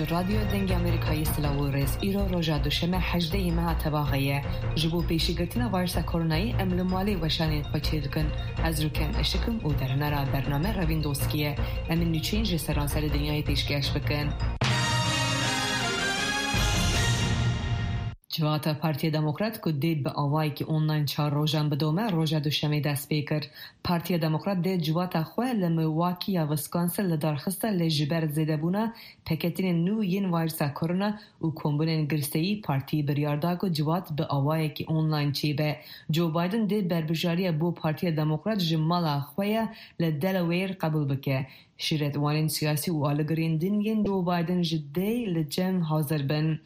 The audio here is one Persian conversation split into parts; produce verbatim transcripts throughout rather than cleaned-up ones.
رادیو دنگ امریکایی سلاورز ایرو روژا دوشمه هجده ماه تباغیه جبو پیشی گرتنا وایرس کرونایی امل مالی وشانین خوچه دکن از روکن اشکم او در نرا برنامه روین دوستکیه امن نیچین جسران سر دنیای پیشگش بکن. جواتا پارتی دموکرات کو دید به آوایی که آنلاین چهار روزان بدومه روزا دوشنبه دست پیکر. پارتی دموکرات دید جواتا خواه لمواکی یا ویسکانسن لدارخسته لجبر زده بونا پکتین نو ین وایرس کرونا و کمبونن گرستهی پارتی بریارداگو جوات به آوایی که آنلاین چی به. جو بایدن دید بربجاری بو پارتی دموکرات جمالا خواه لدلویر قبول بکه. شیرت وانین سیاسی و آلگرین دنگین جو بایدن جده لجم حاضر بن.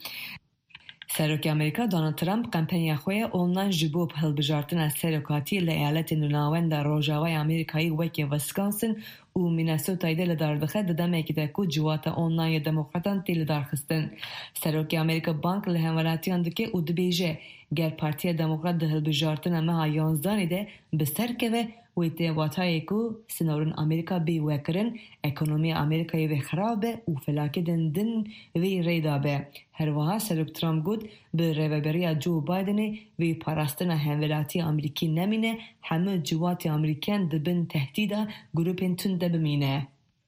سروک امریکا دونالد ترامپ کمپینی خوی آنلاین جبو هلبجارتن از سرکاتی لایالت نوناوند روجاوای امریکایی وکی ویسکانسن و میناسوتا ایده لداردخه دادم که دکو جوات آنلاین دموکراتان تیل دارخستن. سروک امریکا بانک لهمولاتیان دکه او دبیجه گر پارتی دموکرات ده هلبجارتن مها یانزدانی ده بستر که و اتواتایی که سنورن امریکا بی وکرن اکونومی امریکایی و خرابه و فلاکه دندن وی ریدابه. هر وها سروک ترامپ گود به ریوبری جو بایدن وی پاراستن همولاتی امریکی نمینه همه جوات امریکن دبن تهدیده گروپین تنده بمینه.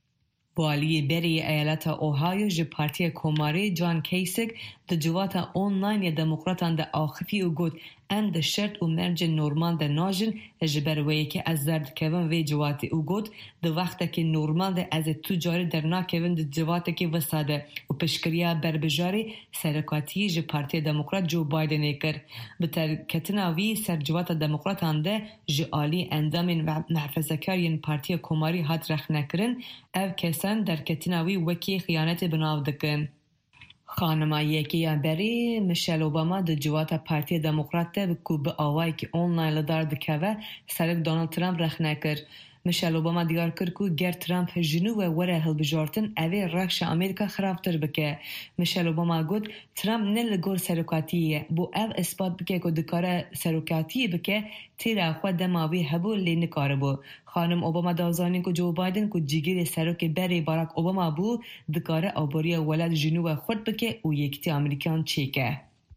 والی بری ایالت اوهایو جه پارتی کوماری جان کیسک ده جوات آنلاین دموکراتان ده آخفی و گود ام ده شرط و مرج نورمال ده ناجن جبروی که از زرد کون وی جواتی او گود ده وقت که نورمال ده از تجاری در نا کون ده جواتی که وساده و پشکریا بربجاری سرکاتی جه پارتی دموکرات جو بایدن کر. به ترکتناوی سر جوات دموکراتان ده جه آلی اندامین و محفظکارین پارتی کوماری هات رخ نکرن او کسان در کتناوی وکی خیانت بناو دکن. خانم یکی بری میشل اوباما د جوات پارتی دموکرات ده کو به آوایی که آنلاین لدار دکوه سرک دونالد ترامپ رخ نکر. میشل اوباما دیار کر کو گر ترامپ جنو و وره هلبجارتن اوی رخش امریکا خرابتر بکه. میشل اوباما گود ترامپ نه لگور سرکاتیه بو او اثبات بکه که دکاره سرکاتی بکه تیرا خود دماوی هبو لی نکاره بو. خانم اوباما دازانی که جو بایدن که جیگیر سرک بری باراک اوباما بو دکاره آبوری ولد جنو خود بکه و یکتی امریکان چیکه.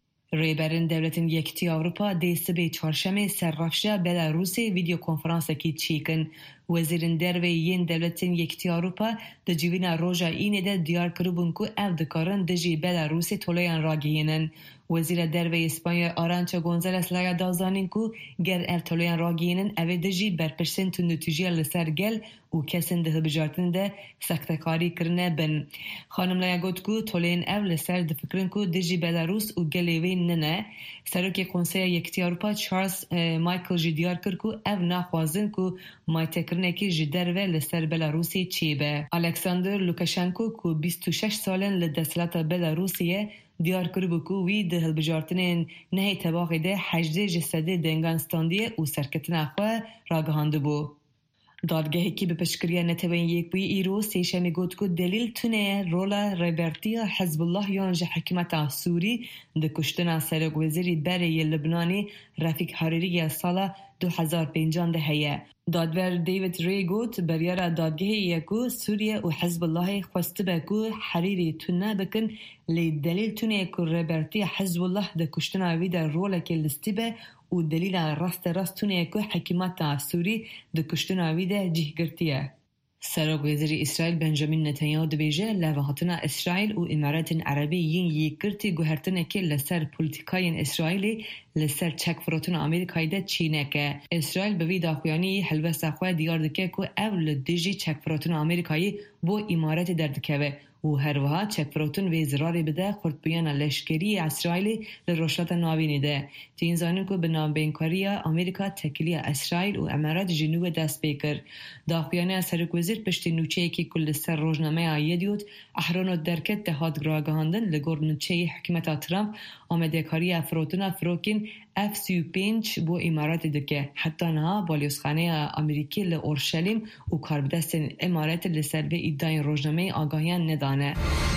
ریبرن دولتین یکتی اروپا دیست به چهارشنبه سررفشه بلاروسی ویدیو کنفرانس کی چیکن. وزیرن دروی ین دولتین یکتی اروپا د جوینا روزا اینه ده دیار کربون کو او دکارن دجی بلاروسی طولیان راگینن. وزیر دروی اسپانیا آرانچا گونزالس لایا دازانین کو گر ال طولیان راگینن او دجی برپرسن تو نتیجه لسر گل و کسن ده بجارتن ده سختکاری کرنه بن. خانم لایا گوت کو طولین او لسر ده فکرن کو دجی بلاروس و گلیوی ننه. سروک کنسیل یکتی اروپا چارلز مایکل جی دیار کر کو او نخوازن کو مایتک کرنکی جدر و لسر بلاروسی چی به. الکساندر لوکاشنکو کو بیست و شش سالن لدستلات بلاروسیه دیار کربو کو وی ده هلبجارتنین نهی تباقی ده هجده جسده دنگانستاندیه و سرکتن اخواه راگهانده بو. دادگاهی که به پشکریه نتوین یک بوی ایرو سیشمی گوت که دلیل تونه رولا ریبرتی حزب الله یانج حکمت سوری ده کشتن سرک وزیری بری لبنانی رفیق حریری سال دو هزار و پنج ده هیه. دادور دیوید ری گوت بریار دادگاهی یکو سوریه و حزب الله خواسته بکو حریری تونه بکن لی دلیل تونه که ریبرتی حزب الله ده کشتن آوی در رولا که لستی به و دلیل راست راست تونه که حکومت سوری د کشتن آوی ده جهگرتیه. سرک وزیر اسرائیل بنجامین نتانیاهو دبیجه لوحاتنا اسرائیل و امارات عربی ین یکرتی گوهرتنه که لسر پولیتیکاین اسرائیلی لسر چک فروتن آمریکایی ده چینه که اسرائیل به وی داخویانی حلوه خواه دیار دکه که اول دیجی چک فروتن آمریکایی بو امارات دردکه و هر وها چک فروتن وی زراری بده خورد بیان لشکری اسرائیلی لروشلات ناوینی ده. تین زانین که به نامبینکاری آمریکا تکیلی اسرائیل و امارات جنوب دست بیکر. داخویانی از سرک وزیر پشت نوچه که کل سر روزنامه آیدیوت احرانو درکت دهات گراگاندن لگور نوچه حکمت ترامپ آمده کاری افروتن فروکین اف سی و پنج بو امارات دکه حتی نه بالیوسخانه امریکی لأورشلیم و کاربدست امارات لسر به ایدای روزنامه آگاهیان ندانه.